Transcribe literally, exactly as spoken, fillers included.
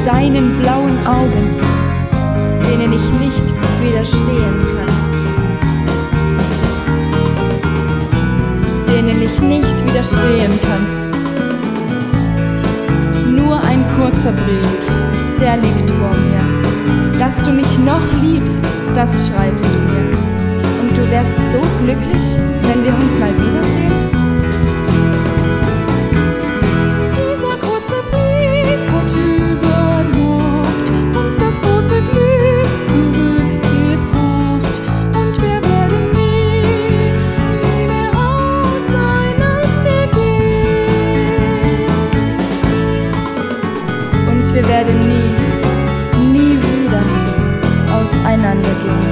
deinen blauen Augen, denen ich nicht widerstehen kann. Denen ich nicht widerstehen kann. Nur ein kurzer Brief, der liegt vor mir. Dass du mich noch liebst, das schreibst du mir. Und du wärst so glücklich, wenn wir uns mal wiedersehen. Dieser kurze Brief hat über Nacht uns das große Glück zurückgebracht. Und wir werden nie, nie mehr auseinandergehen. Und wir werden nie, nie wieder auseinandergehen.